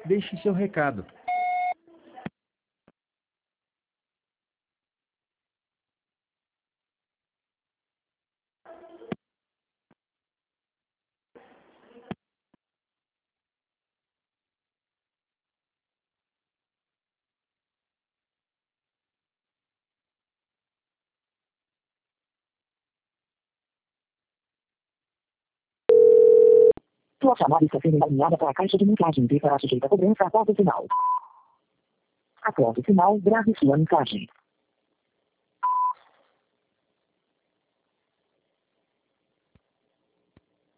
Deixe seu recado. Sua chamada está sendo encaminhada para a caixa de mensagem e será sujeita a cobrança após o sinal. Após o sinal, grave sua mensagem.